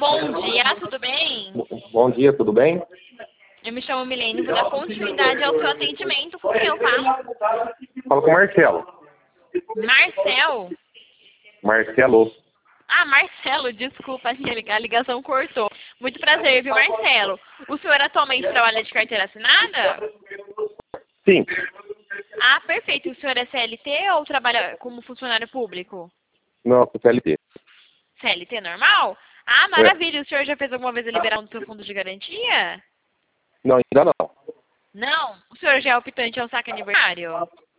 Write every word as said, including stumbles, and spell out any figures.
Bom dia, tudo bem? Bom dia, tudo bem? Eu me chamo Milene, vou dar continuidade ao seu atendimento. Com quem eu falo? Fala com o Marcelo. Marcel? Marcelo. Ah, Marcelo, desculpa, a ligação cortou. Muito prazer, viu, Marcelo? O senhor atualmente trabalha de carteira assinada? Sim. Ah, perfeito. O senhor é C L T ou trabalha como funcionário público? Não, com C L T. C L T normal? Ah, maravilha. O senhor já fez alguma vez a liberação do seu fundo de garantia? Não, ainda não. Não? O senhor já é optante ao saque aniversário?